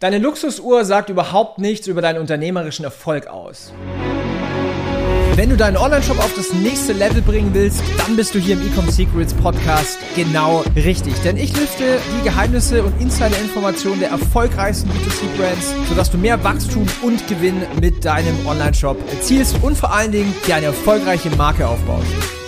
Deine Luxusuhr sagt überhaupt nichts über deinen unternehmerischen Erfolg aus. Wenn du deinen Online-Shop auf das nächste Level bringen willst, dann bist du hier im Ecom Secrets Podcast genau richtig. Denn ich lüfte die Geheimnisse und Insider-Informationen der erfolgreichsten B2C-Brands, sodass du mehr Wachstum und Gewinn mit deinem Online-Shop erzielst und vor allen Dingen dir eine erfolgreiche Marke aufbaust.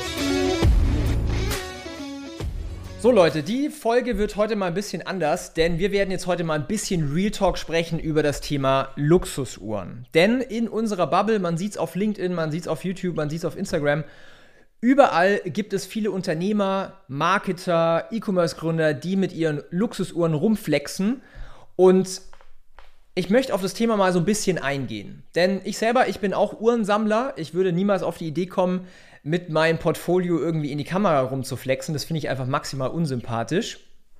So Leute, die Folge wird heute mal ein bisschen anders, denn wir werden jetzt heute mal ein bisschen Real Talk sprechen über das Thema Luxusuhren. Denn in unserer Bubble, man sieht es auf LinkedIn, man sieht es auf YouTube, man sieht es auf Instagram, überall gibt es viele Unternehmer, Marketer, E-Commerce-Gründer, die mit ihren Luxusuhren rumflexen. Und ich möchte auf das Thema mal so ein bisschen eingehen. Denn ich bin auch Uhrensammler. Ich würde niemals auf die Idee kommen, mit meinem Portfolio irgendwie in die Kamera rumzuflexen. Das finde ich einfach maximal unsympathisch.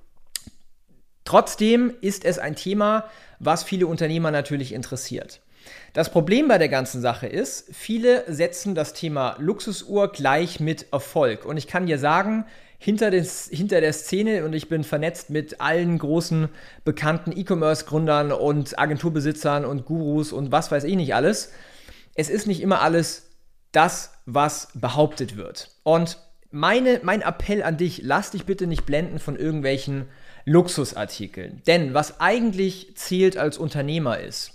Trotzdem ist es ein Thema, was viele Unternehmer natürlich interessiert. Das Problem bei der ganzen Sache ist, viele setzen das Thema Luxusuhr gleich mit Erfolg. Und ich kann dir sagen, hinter der Szene, und ich bin vernetzt mit allen großen bekannten E-Commerce-Gründern und Agenturbesitzern und Gurus und was weiß ich nicht alles, es ist nicht immer alles das, was behauptet wird. Und mein Appell an dich, lass dich bitte nicht blenden von irgendwelchen Luxusartikeln. Denn was eigentlich zählt als Unternehmer ist,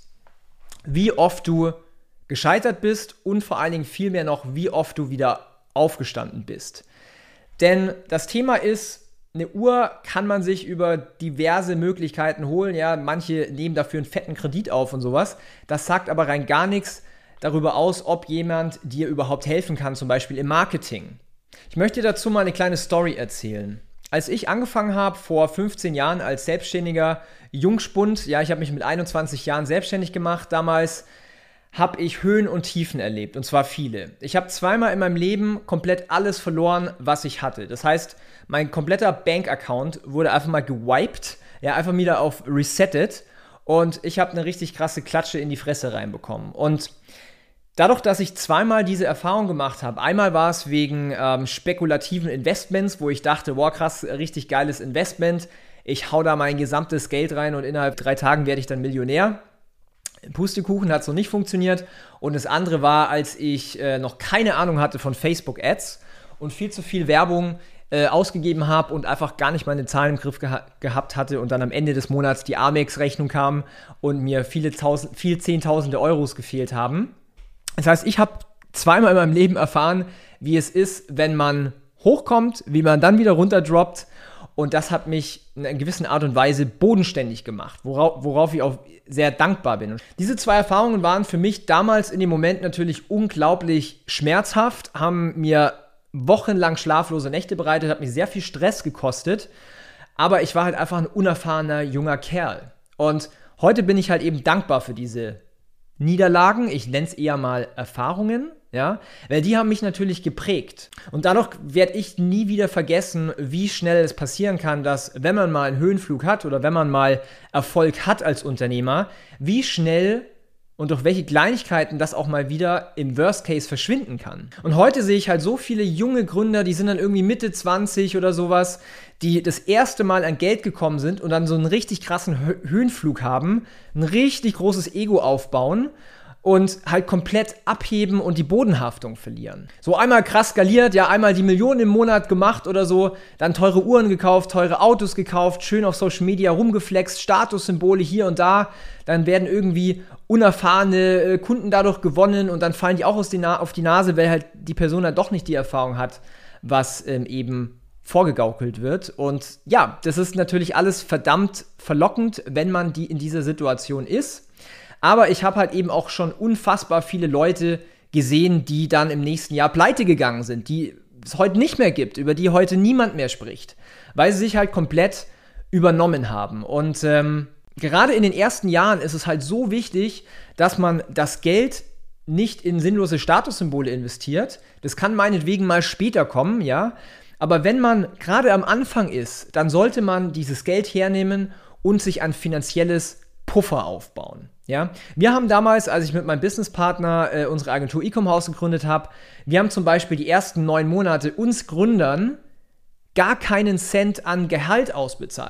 wie oft du gescheitert bist und vor allen Dingen viel mehr noch, wie oft du wieder aufgestanden bist. Denn das Thema ist, eine Uhr kann man sich über diverse Möglichkeiten holen. Ja, manche nehmen dafür einen fetten Kredit auf und sowas. Das sagt aber rein gar nichts darüber aus, ob jemand dir überhaupt helfen kann, zum Beispiel im Marketing. Ich möchte dazu mal eine kleine Story erzählen. Als ich angefangen habe, vor 15 Jahren als selbstständiger Jungspund, ja, ich habe mich mit 21 Jahren selbstständig gemacht, damals habe ich Höhen und Tiefen erlebt, und zwar viele. Ich habe zweimal in meinem Leben komplett alles verloren, was ich hatte. Das heißt, mein kompletter Bankaccount wurde einfach mal gewiped, ja, einfach wieder auf resettet, und ich habe eine richtig krasse Klatsche in die Fresse reinbekommen. Und dadurch, dass ich zweimal diese Erfahrung gemacht habe, einmal war es wegen spekulativen Investments, wo ich dachte, wow, krass, richtig geiles Investment, ich hau da mein gesamtes Geld rein und innerhalb 3 Tagen werde ich dann Millionär. Pustekuchen, hat so nicht funktioniert. Und das andere war, als ich noch keine Ahnung hatte von Facebook-Ads und viel zu viel Werbung ausgegeben habe und einfach gar nicht meine Zahlen im Griff gehabt hatte und dann am Ende des Monats die Amex-Rechnung kam und mir viele Zehntausende Euros gefehlt haben. Das heißt, ich habe zweimal in meinem Leben erfahren, wie es ist, wenn man hochkommt, wie man dann wieder runterdroppt, und das hat mich in einer gewissen Art und Weise bodenständig gemacht, worauf ich auch sehr dankbar bin. Und diese 2 Erfahrungen waren für mich damals in dem Moment natürlich unglaublich schmerzhaft, haben mir wochenlang schlaflose Nächte bereitet, hat mich sehr viel Stress gekostet, aber ich war halt einfach ein unerfahrener junger Kerl. Und heute bin ich halt eben dankbar für diese Niederlagen, ich nenne es eher mal Erfahrungen, ja, weil die haben mich natürlich geprägt. Und dadurch werde ich nie wieder vergessen, wie schnell es passieren kann, dass, wenn man mal einen Höhenflug hat oder wenn man mal Erfolg hat als Unternehmer, wie schnell und durch welche Kleinigkeiten das auch mal wieder im Worst Case verschwinden kann. Und heute sehe ich halt so viele junge Gründer, die sind dann irgendwie Mitte 20 oder sowas, die das erste Mal an Geld gekommen sind und dann so einen richtig krassen Höhenflug haben, ein richtig großes Ego aufbauen und halt komplett abheben und die Bodenhaftung verlieren. So einmal krass skaliert, ja, einmal die Millionen im Monat gemacht oder so, dann teure Uhren gekauft, teure Autos gekauft, schön auf Social Media rumgeflext, Statussymbole hier und da, dann werden irgendwie unerfahrene Kunden dadurch gewonnen und dann fallen die auch auf die Nase, weil halt die Person dann doch nicht die Erfahrung hat, was eben vorgegaukelt wird. Und ja, das ist natürlich alles verdammt verlockend, wenn man in dieser Situation ist. Aber ich habe halt eben auch schon unfassbar viele Leute gesehen, die dann im nächsten Jahr pleite gegangen sind, die es heute nicht mehr gibt, über die heute niemand mehr spricht, weil sie sich halt komplett übernommen haben. Und gerade in den ersten Jahren ist es halt so wichtig, dass man das Geld nicht in sinnlose Statussymbole investiert. Das kann meinetwegen mal später kommen, ja. Aber wenn man gerade am Anfang ist, dann sollte man dieses Geld hernehmen und sich ein finanzielles Puffer aufbauen. Ja? Wir haben damals, als ich mit meinem Businesspartner unsere Agentur Ecom House gegründet habe, wir haben zum Beispiel die ersten 9 Monate uns Gründern gar keinen Cent an Gehalt ausbezahlt.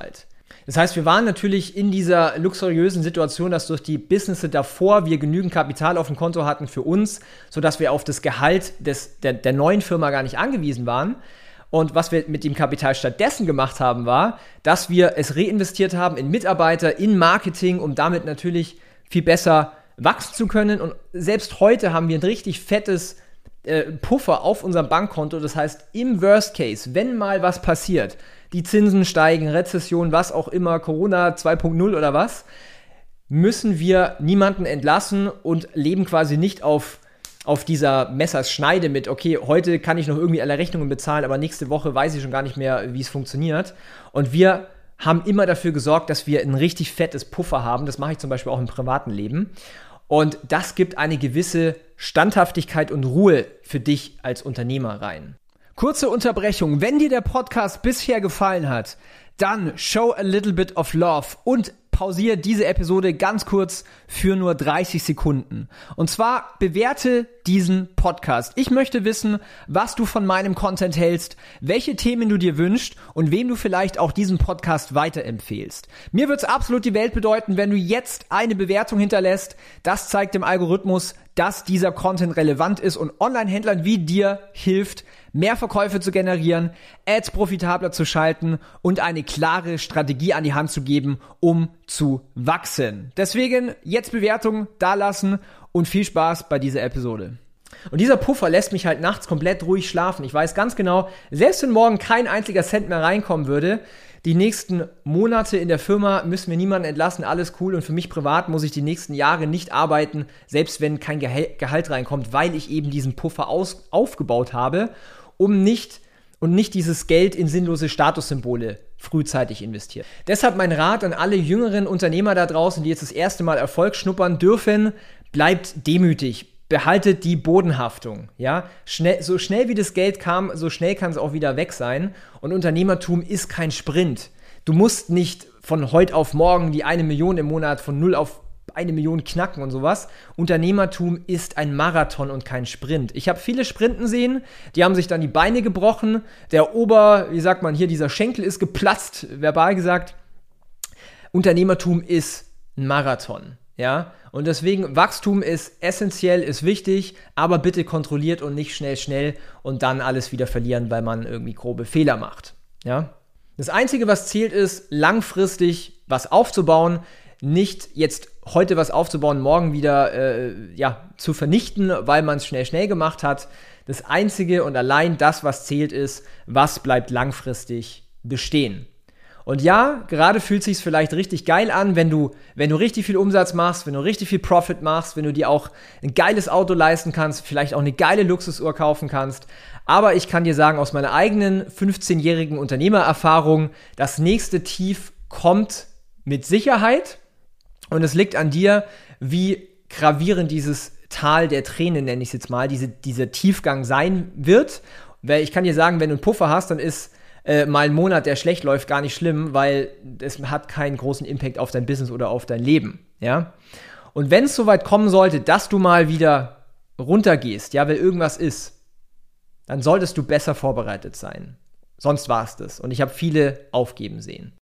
Das heißt, wir waren natürlich in dieser luxuriösen Situation, dass durch die Businesses davor wir genügend Kapital auf dem Konto hatten für uns, sodass wir auf das Gehalt der neuen Firma gar nicht angewiesen waren. Und was wir mit dem Kapital stattdessen gemacht haben, war, dass wir es reinvestiert haben in Mitarbeiter, in Marketing, um damit natürlich viel besser wachsen zu können. Und selbst heute haben wir ein richtig fettes Puffer auf unserem Bankkonto. Das heißt, im Worst Case, wenn mal was passiert, die Zinsen steigen, Rezession, was auch immer, Corona 2.0 oder was, müssen wir niemanden entlassen und leben quasi nicht auf dieser Messerschneide mit, okay, heute kann ich noch irgendwie alle Rechnungen bezahlen, aber nächste Woche weiß ich schon gar nicht mehr, wie es funktioniert. Und wir haben immer dafür gesorgt, dass wir ein richtig fettes Puffer haben. Das mache ich zum Beispiel auch im privaten Leben. Und das gibt eine gewisse Standhaftigkeit und Ruhe für dich als Unternehmer rein. Kurze Unterbrechung. Wenn dir der Podcast bisher gefallen hat, dann show a little bit of love und pausiere diese Episode ganz kurz für nur 30 Sekunden. Und zwar bewerte diesen Podcast. Ich möchte wissen, was du von meinem Content hältst, welche Themen du dir wünschst und wem du vielleicht auch diesen Podcast weiterempfehlst. Mir wird es absolut die Welt bedeuten, wenn du jetzt eine Bewertung hinterlässt. Das zeigt dem Algorithmus, dass dieser Content relevant ist und Online-Händlern wie dir hilft, mehr Verkäufe zu generieren, Ads profitabler zu schalten und eine klare Strategie an die Hand zu geben, um zu wachsen. Deswegen jetzt Bewertung dalassen und viel Spaß bei dieser Episode. Und dieser Puffer lässt mich halt nachts komplett ruhig schlafen. Ich weiß ganz genau, selbst wenn morgen kein einziger Cent mehr reinkommen würde, die nächsten Monate in der Firma müssen wir niemanden entlassen, alles cool. Und für mich privat muss ich die nächsten Jahre nicht arbeiten, selbst wenn kein Gehalt reinkommt, weil ich eben diesen Puffer aufgebaut habe, um nicht dieses Geld in sinnlose Statussymbole frühzeitig investiert. Deshalb mein Rat an alle jüngeren Unternehmer da draußen, die jetzt das erste Mal Erfolg schnuppern dürfen: bleibt demütig. Behaltet die Bodenhaftung, ja? So schnell wie das Geld kam, so schnell kann es auch wieder weg sein. Und Unternehmertum ist kein Sprint. Du musst nicht von heute auf morgen die 1 Million im Monat von 0 auf 1 Million knacken und sowas. Unternehmertum ist ein Marathon und kein Sprint. Ich habe viele Sprinten sehen, die haben sich dann die Beine gebrochen. Dieser Schenkel ist geplatzt, verbal gesagt. Unternehmertum ist ein Marathon. Ja, und deswegen Wachstum ist essentiell, ist wichtig, aber bitte kontrolliert und nicht schnell und dann alles wieder verlieren, weil man irgendwie grobe Fehler macht. Ja, das Einzige, was zählt, ist langfristig was aufzubauen, nicht jetzt heute was aufzubauen, morgen wieder zu vernichten, weil man es schnell gemacht hat. Das Einzige und allein das, was zählt, ist, was bleibt langfristig bestehen. Und ja, gerade fühlt es sich vielleicht richtig geil an, wenn du richtig viel Umsatz machst, wenn du richtig viel Profit machst, wenn du dir auch ein geiles Auto leisten kannst, vielleicht auch eine geile Luxusuhr kaufen kannst. Aber ich kann dir sagen, aus meiner eigenen 15-jährigen Unternehmererfahrung, das nächste Tief kommt mit Sicherheit. Und es liegt an dir, wie gravierend dieses Tal der Tränen, nenne ich es jetzt mal, dieser Tiefgang sein wird. Weil ich kann dir sagen, wenn du einen Puffer hast, dann ist mal ein Monat, der schlecht läuft, gar nicht schlimm, weil es hat keinen großen Impact auf dein Business oder auf dein Leben, ja. Und wenn es soweit kommen sollte, dass du mal wieder runtergehst, ja, weil irgendwas ist, dann solltest du besser vorbereitet sein. Sonst war es das. Und ich habe viele aufgeben sehen.